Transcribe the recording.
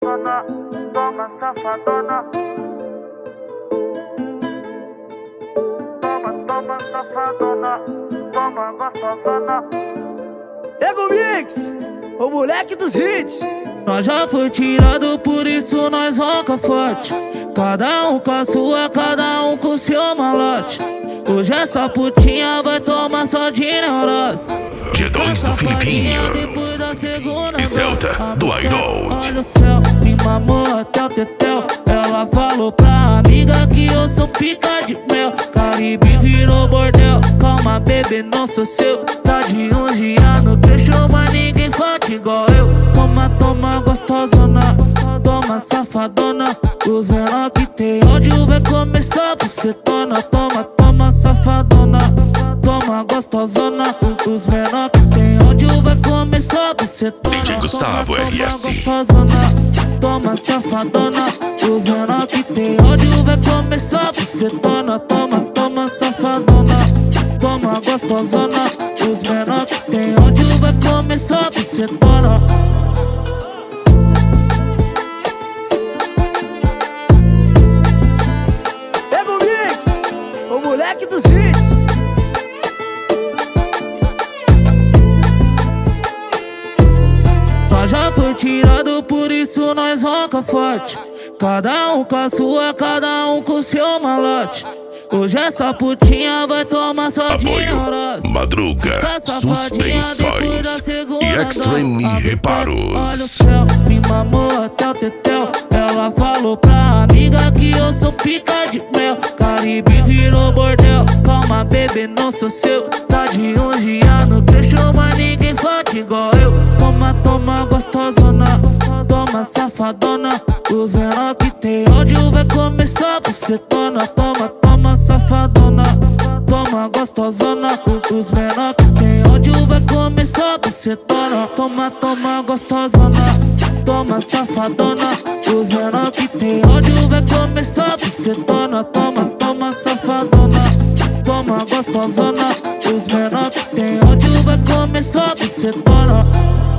gostosona, toma safadona. Toma safadona, toma gostosona. Ego Mix, o moleque dos hits. Nós já foi tirado, por isso nós ronca forte. Cada um com a sua, cada um com o seu malote. Hoje essa putinha vai tomar só de neurose. G2 do Filipinho e Celta do Idol. Olha o céu, me mamou até o tetel. Ela falou pra amiga que eu sou pica de mel. Caribe virou bordel. Calma, bebê, não sou seu. Tá de 11 anos, deixou, mas ninguém forte igual eu. Toma gostosona, toma safadona. Os menor que tem ódio vai começar por setona. Toma safadona, toma gostosona. Os menor que tem ódio vai começar por setona. DJ Gustavo RS. Toma safadona. Os menor que tem ódio vai começar por setona. Toma safadona, toma gostosona. Os menor que tem ódio vai começar por setona. O moleque dos hits. Nós já foi tirado, por isso nós ronca forte. Cada um com a sua, cada um com o seu malote. Hoje essa putinha vai tomar só de neurose. Madruga, suspensões e Extreme Reparos. Olha o céu, me mamou até o tetel. Ela falou pra amiga que eu sou pica de mel. Caribe virou bordel. Calma, bebê, não sou seu. Tá de 11 anos, deixou, mas ninguém forte igual eu. Toma gostosona, toma safadona. Os menor que tem ódio vai começar por setona. Toma safadona, toma gostosona. Os menor que tem ódio vai começar por setona. Toma gostosona, toma safadona. Os menor que tem ódio vai começar por setona. Toma safadona, toma gostosona. Os menor que tem ódio vai começar por setona.